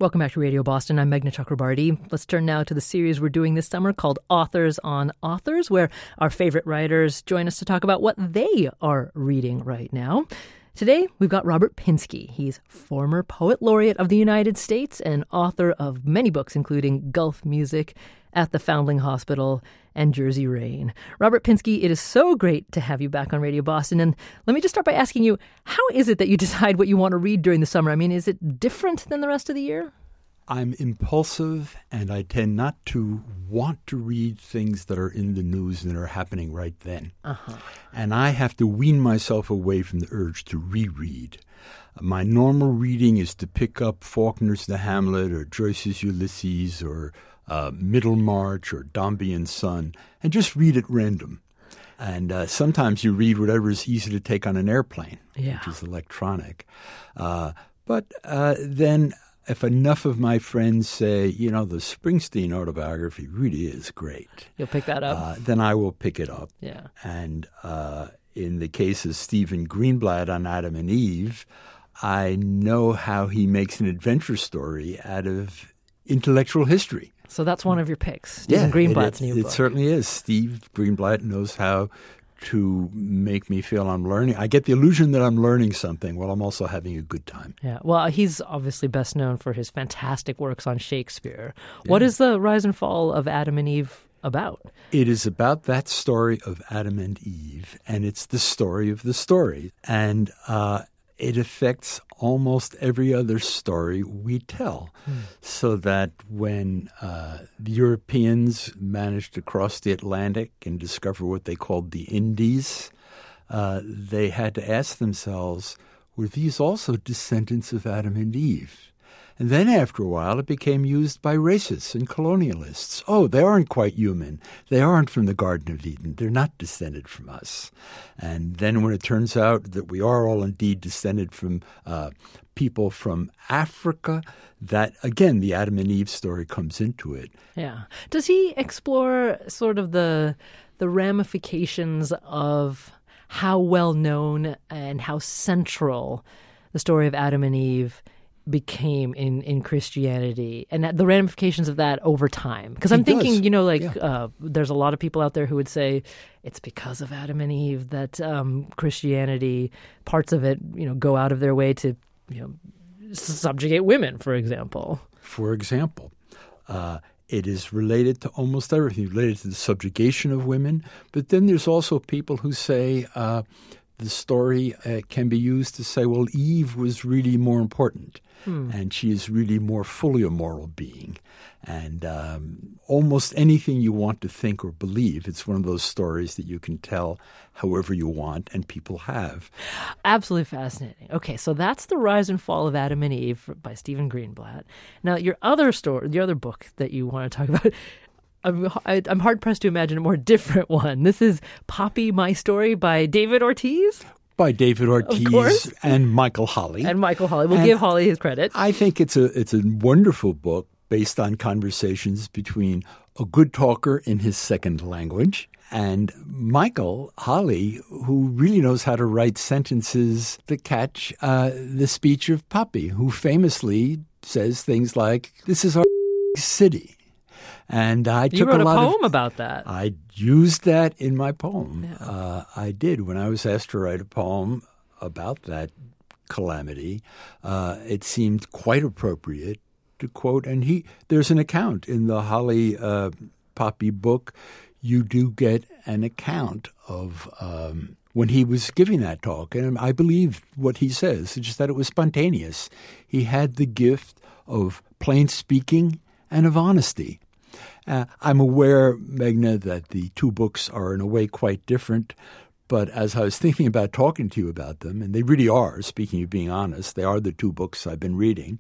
Welcome back to Radio Boston. I'm Meghna Chakrabarti. Let's turn now to the series we're doing this summer called Authors on Authors, where our favorite writers join us to talk about what they are reading right now. Today, we've got Robert Pinsky. He's former Poet Laureate of the United States and author of many books, including Gulf Music, At the Foundling Hospital, and Jersey Rain. Robert Pinsky, it is so great to have you back on Radio Boston. And let me just start by asking you, how is it that you decide what you want to read during the summer? I mean, is it different than the rest of the year? I'm impulsive, and I tend not to want to read things that are in the news and that are happening right then. And I have to wean myself away from the urge to reread. My normal reading is to pick up Faulkner's The Hamlet or Joyce's Ulysses or Middlemarch or Dombey and Son, and just read at random. And sometimes you read whatever is easy to take on an airplane, which is electronic. But then if enough of my friends say, the Springsteen autobiography really is great. You'll pick that up? Then I will pick it up. Yeah. And in the case of Stephen Greenblatt on Adam and Eve, I know how he makes an adventure story out of intellectual history. So that's one of your picks, Stephen Greenblatt's new book. It certainly is. Steve Greenblatt knows how to make me feel I'm learning. I get the illusion that I'm learning something while I'm also having a good time. Yeah. Well, he's obviously best known for his fantastic works on Shakespeare. Yeah. What is the rise and fall of Adam and Eve about? It is about that story of Adam and Eve, and it's the story of the story. And it affects almost every other story we tell. So that when the Europeans managed to cross the Atlantic and discover what they called the Indies, they had to ask themselves, were these also descendants of Adam and Eve? And then after a while, it became used by racists and colonialists. Oh, they aren't quite human. They aren't from the Garden of Eden. They're not descended from us. And then when it turns out that we are all indeed descended from people from Africa, that, again, the Adam and Eve story comes into it. Yeah. Does he explore sort of the ramifications of how well known and how central the story of Adam and Eve became in Christianity, and the ramifications of that over time? Because I'm thinking, there's a lot of people out there who would say it's because of Adam and Eve that Christianity, parts of it, go out of their way to, subjugate women, for example. It is related to almost everything, related to the subjugation of women. But then there's also people who say the story can be used to say, well, Eve was really more important. And she is really more fully a moral being. And almost anything you want to think or believe, it's one of those stories that you can tell however you want, and people have. Absolutely fascinating. Okay, so that's The Rise and Fall of Adam and Eve by Stephen Greenblatt. Now, your other book that you want to talk about, I'm hard-pressed to imagine a more different one. This is Poppy, My Story by David Ortiz? By David Ortiz and Michael Holley. We'll give Holley his credit. I think it's a wonderful book based on conversations between a good talker in his second language and Michael Holley, who really knows how to write sentences that catch the speech of Poppy, who famously says things like, "This is our city." And you wrote a poem about that. I used that in my poem. Yeah. I did. When I was asked to write a poem about that calamity, it seemed quite appropriate to quote. And there's an account in the Holley Poppy book. You do get an account of when he was giving that talk. And I believe what he says, it's just that it was spontaneous. He had the gift of plain speaking and of honesty. I'm aware, Meghna, that the two books are in a way quite different, but as I was thinking about talking to you about them, and they really are, speaking of being honest, they are the two books I've been reading,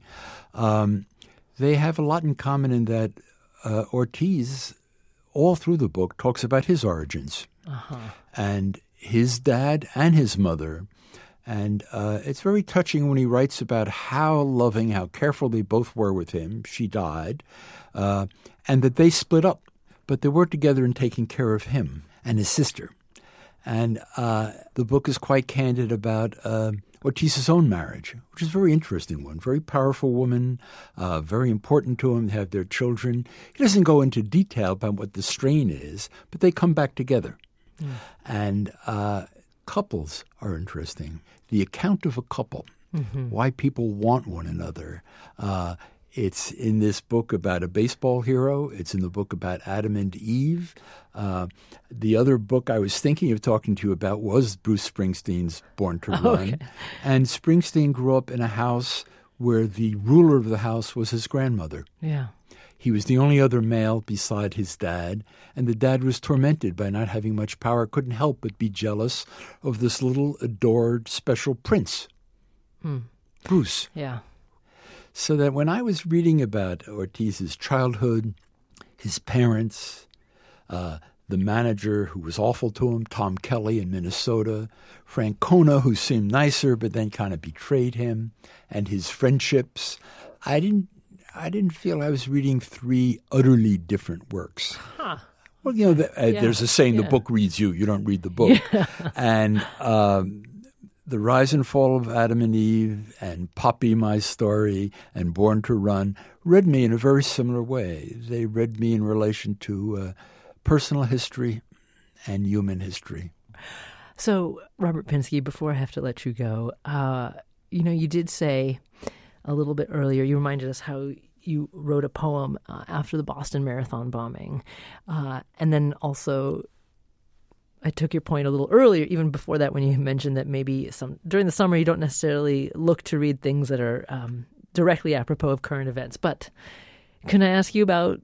they have a lot in common in that Ortiz, all through the book, talks about his origins and his dad and his mother. And it's very touching when he writes about how loving, how careful they both were with him. She died. And that they split up, but they were together in taking care of him and his sister. And the book is quite candid about Ortiz's own marriage, which is a very interesting one, very powerful woman, very important to him, have their children. He doesn't go into detail about what the strain is, but they come back together. And couples are interesting. The account of a couple, why people want one another. It's in this book about a baseball hero. It's in the book about Adam and Eve. The other book I was thinking of talking to you about was Bruce Springsteen's Born to Run. Okay. And Springsteen grew up in a house where the ruler of the house was his grandmother. Yeah. He was the only other male beside his dad, and the dad was tormented by not having much power, couldn't help but be jealous of this little adored special prince, Bruce. Yeah. So that when I was reading about Ortiz's childhood, his parents, the manager who was awful to him, Tom Kelly in Minnesota, Francona, who seemed nicer but then kind of betrayed him, and his friendships, I didn't feel I was reading three utterly different works. Huh. Well, there's a saying, the book reads you, you don't read the book. Yeah. And The Rise and Fall of Adam and Eve and Poppy, My Story and Born to Run read me in a very similar way. They read me in relation to personal history and human history. So, Robert Pinsky, before I have to let you go, you did say a little bit earlier, you reminded us how you wrote a poem after the Boston Marathon bombing. And then also, I took your point a little earlier, even before that, when you mentioned that maybe during the summer you don't necessarily look to read things that are directly apropos of current events. But can I ask you about,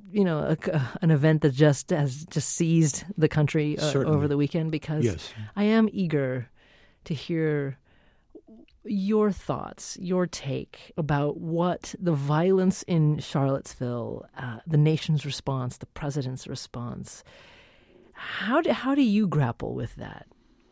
an event that has just seized the country over the weekend? Because yes. I am eager to hear your thoughts, your take about what the violence in Charlottesville, the nation's response, the president's response. How do you grapple with that?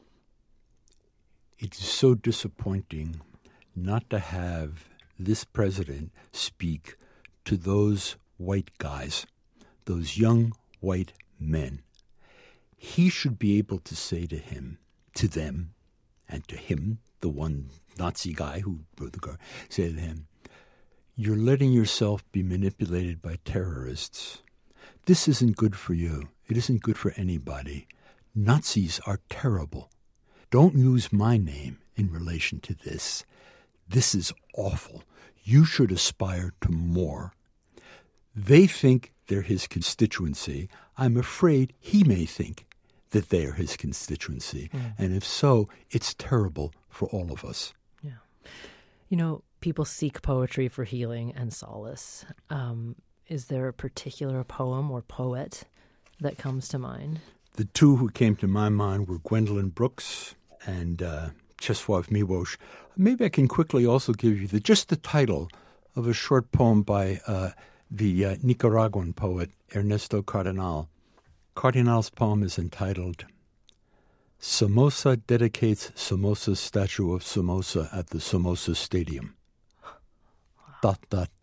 It's so disappointing not to have this president speak to those white guys, those young white men. He should be able to say to them, and to him, the one Nazi guy who wrote the car, say to him, "You're letting yourself be manipulated by terrorists. This isn't good for you. It isn't good for anybody. Nazis are terrible. Don't use my name in relation to this. This is awful. You should aspire to more." They think they're his constituency. I'm afraid he may think that they are his constituency. And if so, it's terrible for all of us. Yeah. People seek poetry for healing and solace. Is there a particular poem or poet that comes to mind? The two who came to my mind were Gwendolyn Brooks and Czesław Miłosz. Maybe I can quickly also give you just the title of a short poem by the Nicaraguan poet Ernesto Cardenal. Cardenal's poem is entitled "Somoza dedicates Somoza's statue of Somoza at the Somoza Stadium." ... Yeah.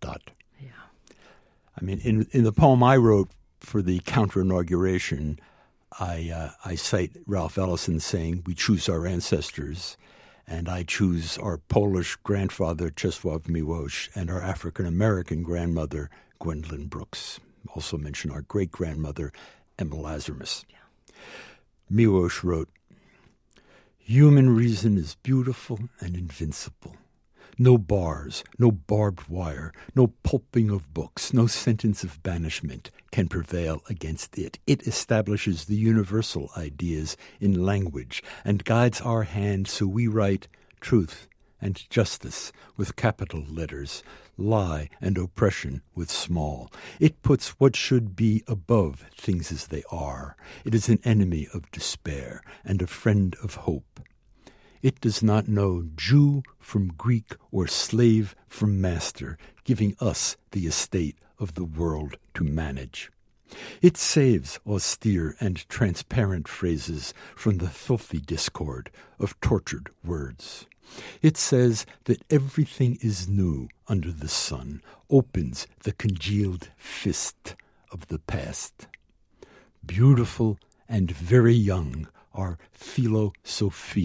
I mean, in the poem I wrote for the counter-inauguration, I cite Ralph Ellison saying, "We choose our ancestors," and I choose our Polish grandfather, Czesław Miłosz, and our African-American grandmother, Gwendolyn Brooks. Also mention our great-grandmother, Emma Lazarus. Yeah. Miłosz wrote, "Human reason is beautiful and invincible. No bars, no barbed wire, no pulping of books, no sentence of banishment can prevail against it. It establishes the universal ideas in language and guides our hand so we write truth and justice with capital letters, lie and oppression with small. It puts what should be above things as they are. It is an enemy of despair and a friend of hope. It does not know Jew from Greek or slave from master, giving us the estate of the world to manage. It saves austere and transparent phrases from the filthy discord of tortured words. It says that everything is new under the sun, opens the congealed fist of the past. Beautiful and very young are Philosophia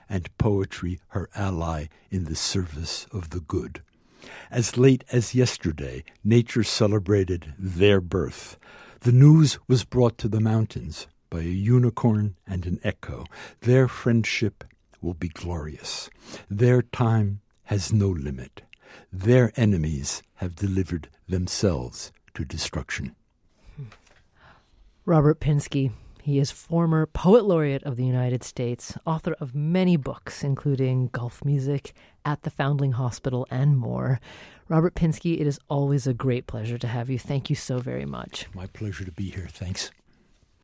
and poetry her ally in the service of the good. As late as yesterday, nature celebrated their birth. The news was brought to the mountains by a unicorn and an echo. Their friendship will be glorious. Their time has no limit. Their enemies have delivered themselves to destruction. Robert Pinsky. He is former Poet Laureate of the United States, author of many books, including Gulf Music, At the Foundling Hospital, and more. Robert Pinsky, it is always a great pleasure to have you. Thank you so very much. My pleasure to be here. Thanks.